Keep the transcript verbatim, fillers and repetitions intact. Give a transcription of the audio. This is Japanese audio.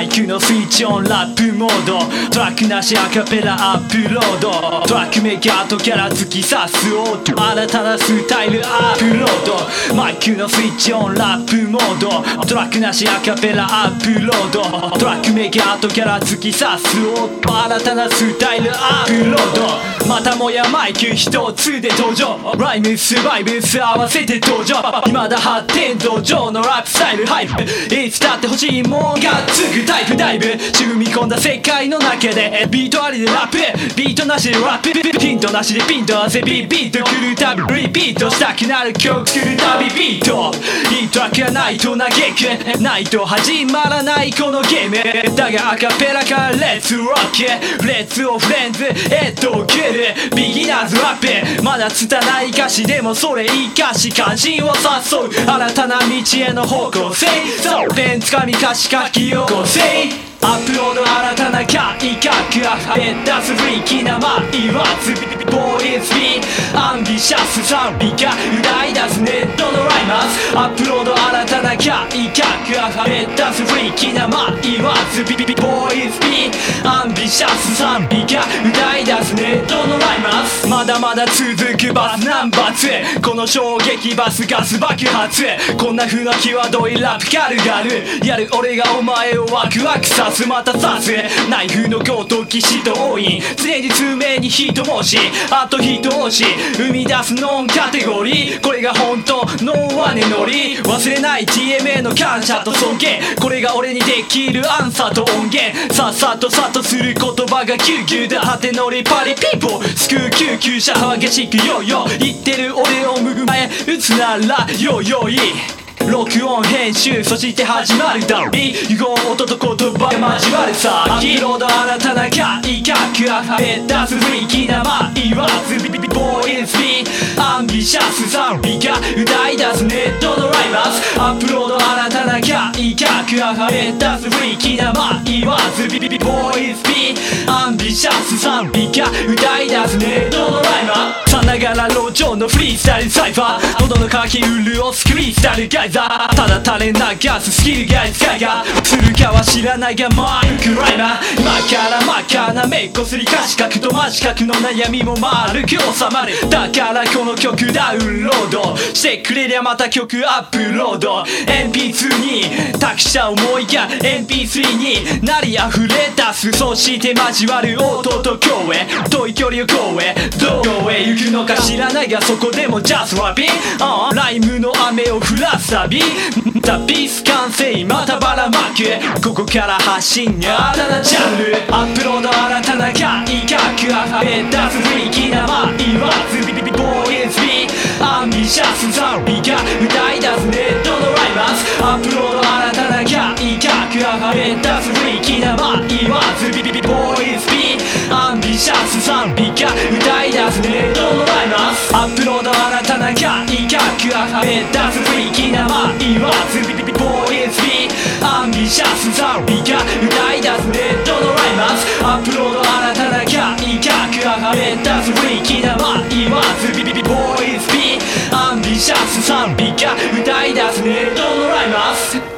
マイクのスイッチオンラップモードトラックなしアカペラアップロードトラックメーカーとキャラ突き刺す音新たなスタイルアップロードマイクのスイッチオンラップモードトラックなしアカペラアップロードトラックメーカーとキャラ突き刺す音新たなスタイルアップロードまたもやマイク一つで登場ライムスバイブス合わせて登場未だ発展途上のラップスタイルハイプいつだって欲しいもんがつくタイプダイブ踏み込んだ世界の中でビートありでラップビートなしでラップヒントなしでピンと汗ビビート来るたびリピートしたくなる曲来るたびビートいいトラックがないと嘆くないと始まらないこのゲームだがアカペラからレッツロックレッツオフレンズへと送るビギナーズラップまだ拙い歌詞でもそれ生かし関心を誘う新たな道への方向性そうペンつかみ歌詞書き起こせアップロード新たな改革あふれ出すフリーキなま言わずボーイズビーアンビシャス賛美が歌い出すネットのライマーズアップロード新たな改革あふれ出すフリーキなま言わずボーイズビーアンビシャス賛美が歌い出すネットのライマーズまだまだ続くバスナンバーツーこの衝撃バスガス爆発こんな風な際どいラップ軽々やる俺がお前をワクワクさすまた刺すナイフのごとき人多い常に通名に人申しあと一押し生み出すノンカテゴリーこれが本当のワネノリ忘れない ティーエムエー の感謝と尊敬これが俺にできるアンサーと音源さっさとさっとする言葉が救急だ果て乗りパリピーポー救う救急車激しくヨーヨー言ってる俺を向く前打つならヨーヨーいい録音編集そして始まるだろ融合音と言葉が交わるさアップロード新たな改革あふれ出すフリーキなま言わずボーイズビーアンビシャス賛美が歌い出すネットのライバーズアップロード新たな改革あふれ出すフリーキなま言わずボーイズビーアンビシャス賛美が歌い出すネットのライバーズさながら路上のフリースタイルサイファー喉の渇き潤すフリースタイルガイザーただ垂れ流すスキルが使いがするかは知らないがマイクライマー今から真っ赤なめっこすり歌詞書くと真四角の悩みも丸く収まるだからこの曲ダウンロードしてくれりゃまた曲アップロード エムピーツー に託した思いが エムピースリー になり溢れ出すそして交わる音と声遠い距離を超えどこへ行くのか知らないがそこでも Just rapping、uh、ライムの雨を降らすたびザ・ピース完成またばらまくここから発信新たなジャンルアップロード新たな改革あふれ出すフリーキなま言わずボーイズビーアンビシャス賛美が歌い出すネットのライバーズアップロード新たな改革あふれ出すフリーキなま言わずボーイズビーアンビシャス賛美が歌い出すネットのライバーズアップロード新たな改革あふれ出すフリーキなま言わずボーイズビーアンビシャス賛美が歌い出すネットのライバーズアップロード新たな改革あふれ出すフリーキなま言わずボーイズビーアンビシャス賛美が歌い出すネットのライバーズ